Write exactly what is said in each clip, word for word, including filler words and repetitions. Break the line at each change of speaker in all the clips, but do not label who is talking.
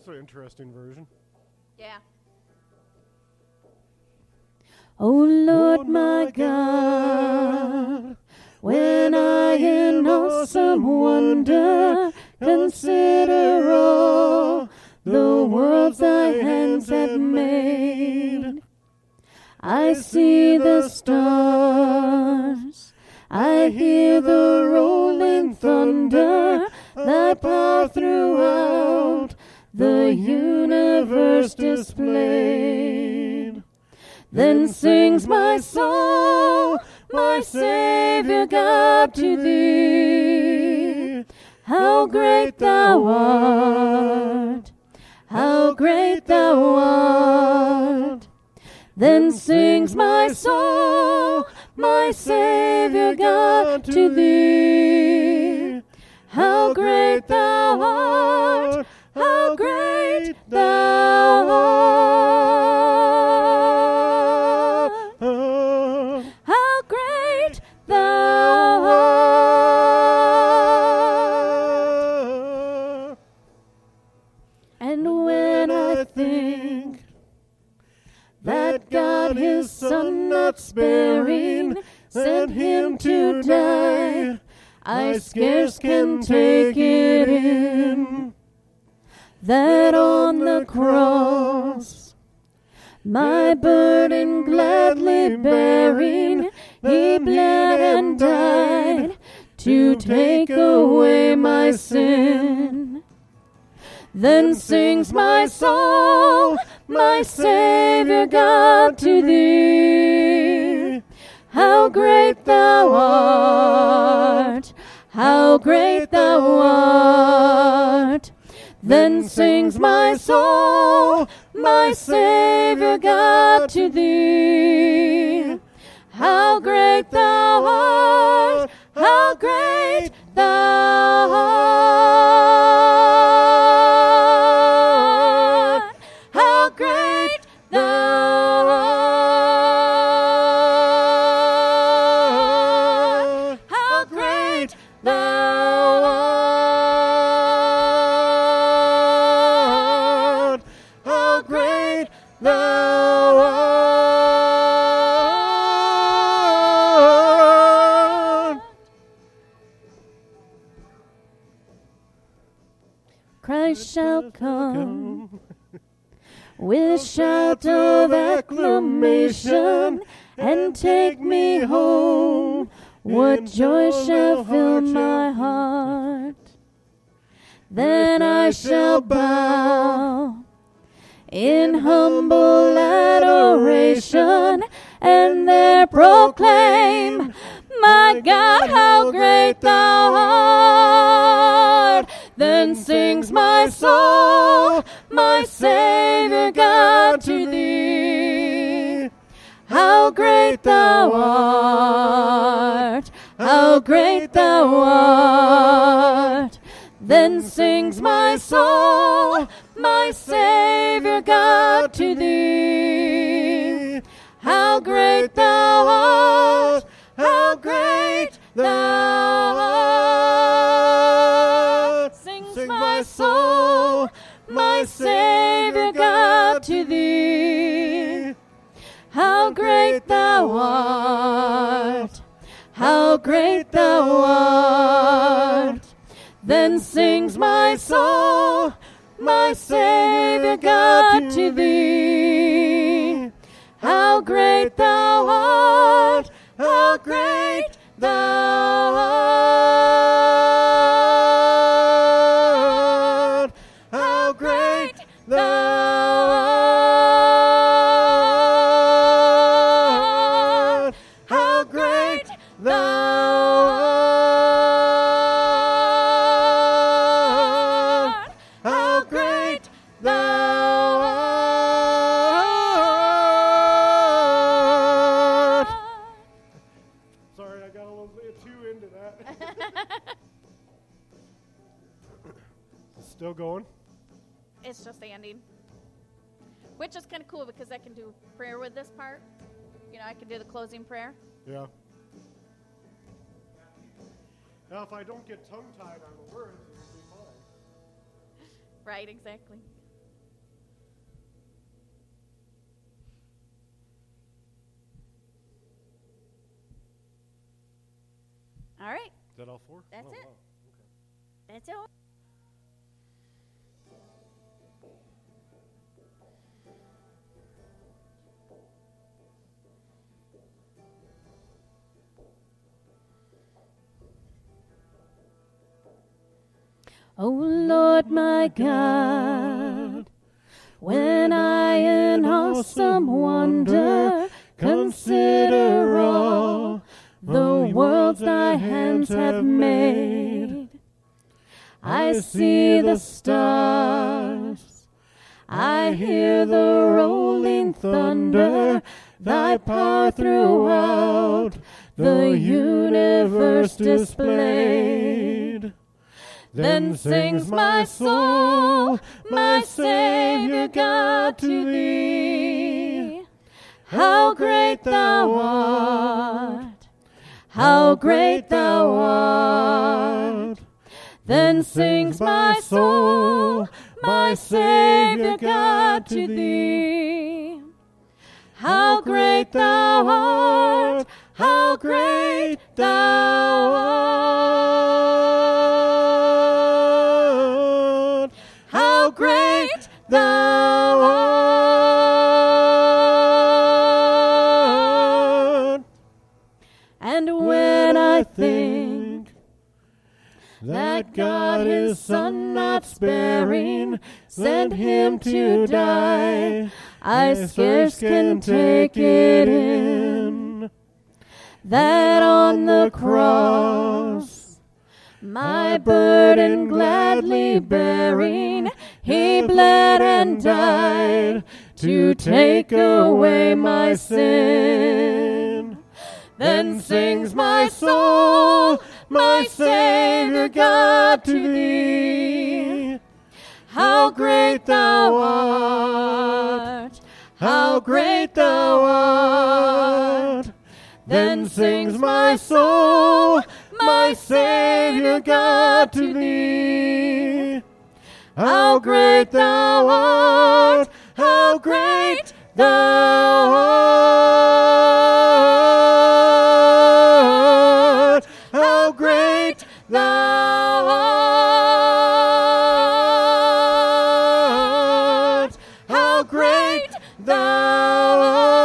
That's an interesting version.
Yeah.
Oh Lord my God, when I in awesome wonder consider all the worlds thy hands have made, I see the stars, I hear the rolling thunder, thy power throughout the universe displayed. Then sings my soul, my Savior God, to thee. How great thou art, how great thou art. Then sings my soul, my Savior God, to thee. How great thou art, how great thou art. How great thou art. And when I think that God his Son not sparing sent him to die, I scarce can take it in, that on the cross, my burden gladly bearing, he bled and died to take away my sin. Then sings my soul, my Savior God, to thee. How great thou art, how great thou art. Then sings my soul, my Savior God, to thee. How great thou art, how great thou art. How great thou art. How great thou art. How great thou art. Christ shall come with shout of acclamation and take me home. What joy shall fill my heart? Then I shall bow in humble adoration and there proclaim, my God, how great thou art. Then sings my soul, my Savior God, to thee. How great thou art, how great thou art. Then sings my soul, my Savior God, to thee. How great thou art, how great thou art. Sings my soul, my Savior God, to thee. How great thou art, how great thou art. Then sings my soul, my Savior God, to thee. How great thou art, how great thou art. How great thou art. How great thou art. How great thou art. Sorry, I got a little bit too into that. Still going?
It's just the ending. Which is kind of cool because I can do prayer with this part. You know, I can do the closing prayer.
Yeah. Now, if I don't get tongue-tied on the words, it'll be fine.
Right, exactly.
that all four?
That's
Oh,
it.
wow.
That's it.
O Lord my God, when I in awesome wonder consider all the worlds thy hands have made, I see the stars, I hear the rolling thunder, thy power throughout the universe displayed. Then sings my soul, my Savior God, to thee. How great thou art, how great thou art. Then sings my soul, my Savior God, to thee. How great thou art, how great thou art. How great thou art. And when I think that God his Son not sparing sent him to die, I scarce can take it in, that on the cross, my burden gladly bearing, he bled and died to take away my sin. Then sings my soul, my Savior God, to thee. How great thou art, how great thou art. Then sings my soul, my Savior God, to thee. How great thou art, how great thou art. How great thou art. How great thou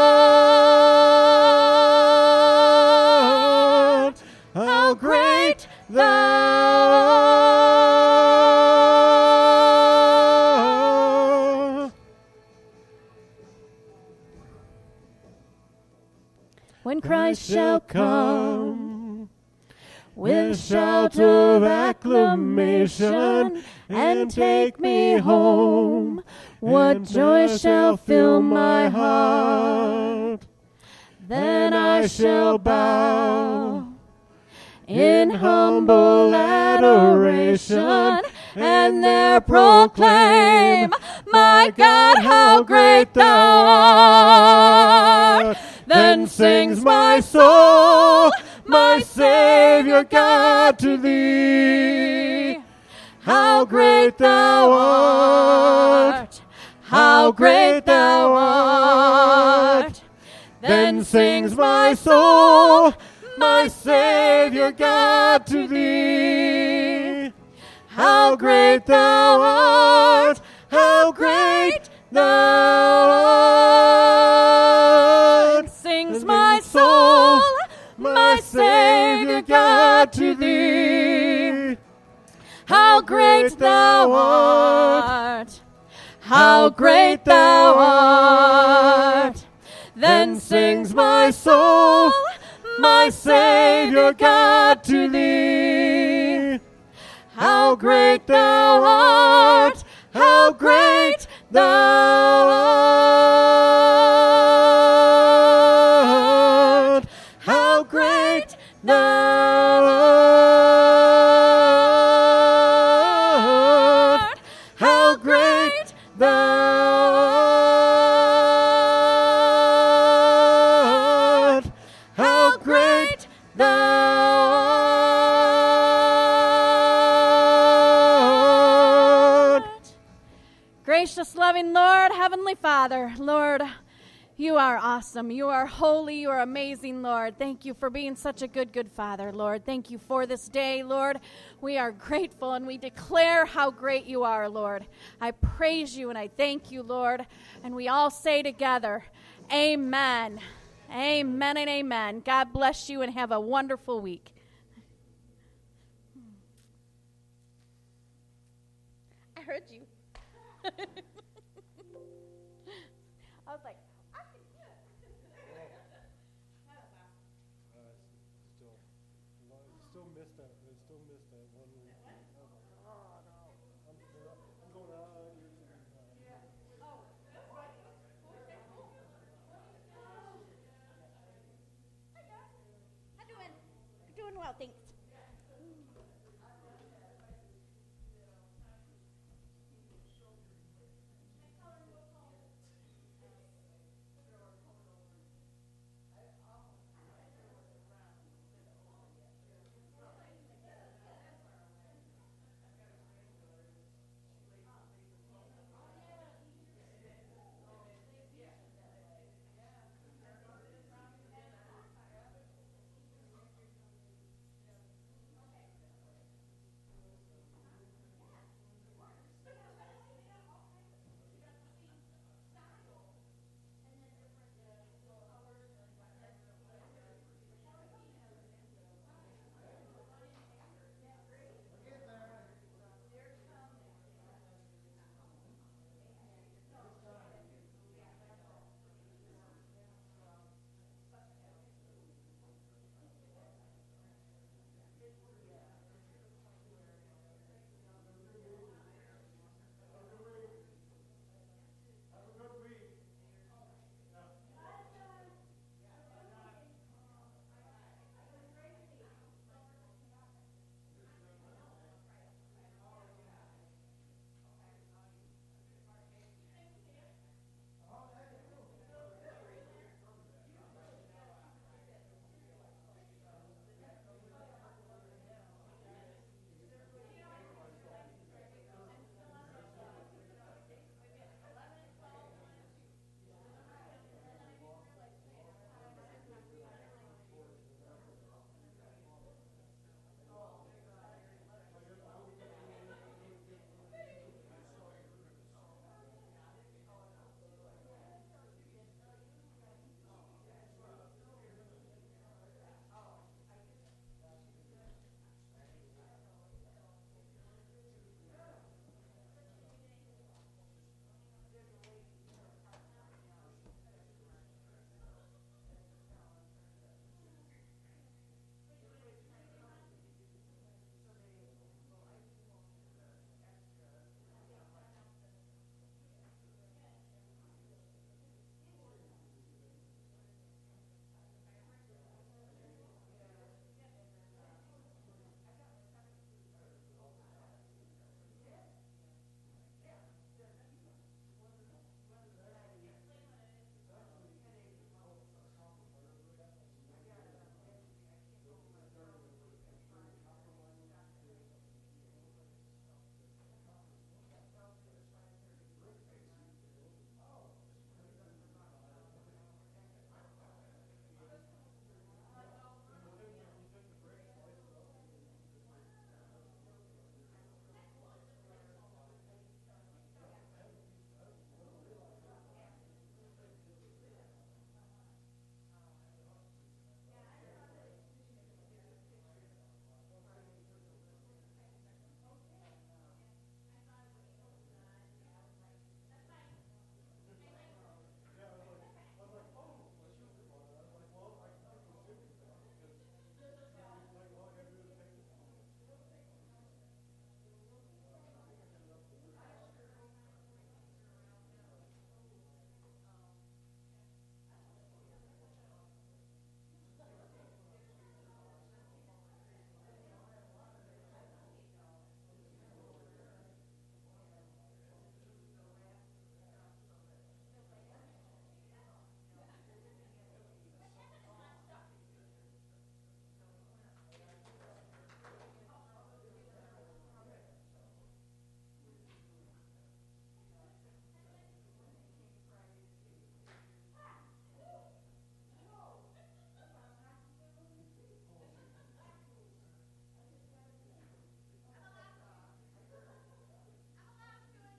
art. How great thou art. When Christ shall come with shout of acclamation and take me home, what joy shall fill my heart? Then I shall bow in humble adoration and there proclaim, my God, how great thou art. Then sings my soul, my Savior God, to thee. How great thou art, how great thou art. Then sings my soul, my Savior God, to thee. How great thou art, how great thou art. Sings my soul, my Savior God, to thee. How great thou art, how great thou art. Then sings my soul, my Savior God, to thee. How great thou art, how great thou art. How great thou art. How great thou art. How great thou art.
Gracious, loving Lord, Heavenly Father, Lord, You are awesome. You are holy. You are amazing, Lord. Thank you for being such a good, good Father, Lord. Thank you for this day, Lord. We are grateful and we declare how great you are, Lord. I praise you and I thank you, Lord. And we all say together, amen. Amen and amen. God bless you and have a wonderful week. I heard you. I was like, I can do it.
Uh, still, still missed that. I still missed that one week. I was like, oh no, I'm, I'm going out here to. Uh,
I'm doing, doing well, thanks.